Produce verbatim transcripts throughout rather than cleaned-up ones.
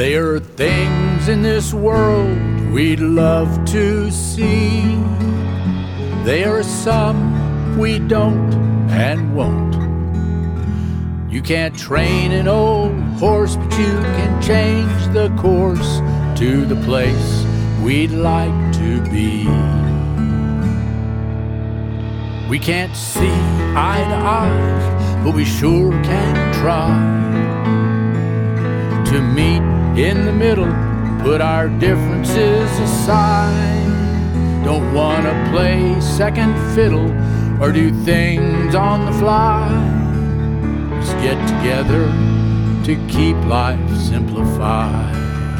There are things in this world we'd love to see. There are some we don't and won't. You can't train an old horse, but you can change the course to the place we'd like to be. We can't see eye to eye, but we sure can try to meet in the middle, put our differences aside. Don't want to play second fiddle or do things on the fly. Just get together to keep life simplified.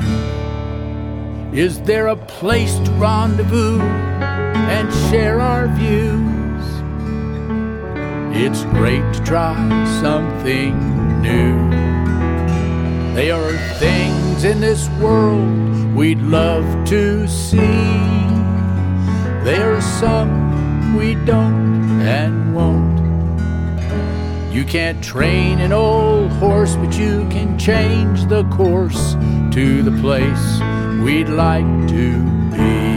Is there a place to rendezvous and share our views? It's great to try something new. There are things in this world we'd love to see. There are some we don't and won't. You can't train an old horse, but you can change the course to the place we'd like to be.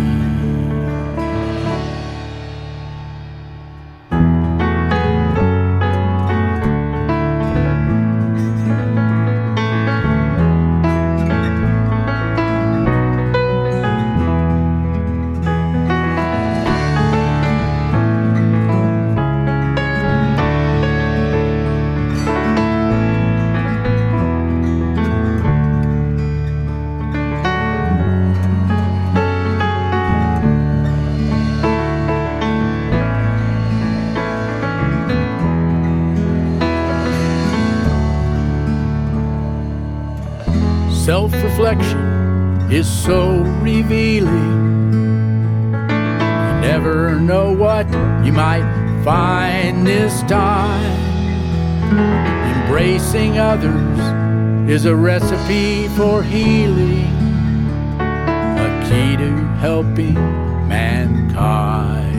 Self-reflection is so revealing. You never know what you might find this time. Embracing others is a recipe for healing, a key to helping mankind.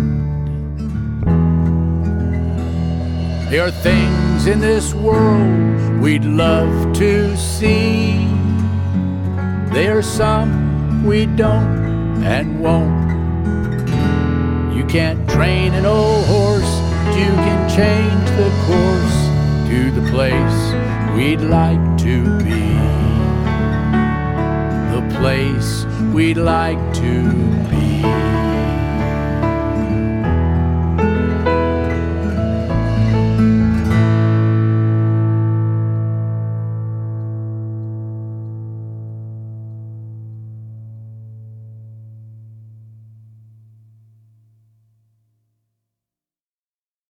There are things in this world we'd love to see. There are some we don't and won't. You can't train an old horse, but you can change the course to the place we'd like to be. The place we'd like to be.